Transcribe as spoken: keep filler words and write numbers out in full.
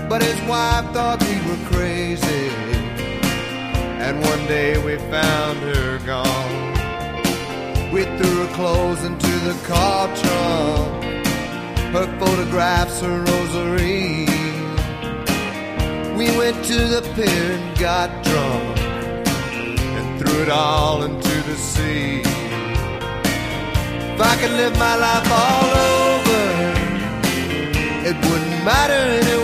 but his wife thought we were crazy. And one day we found her gone. We threw her clothes into the car trunk, her photographs, her rosary. We went to the pier and got drunk and threw it all into the sea. If I could live my life all over, it wouldn't matter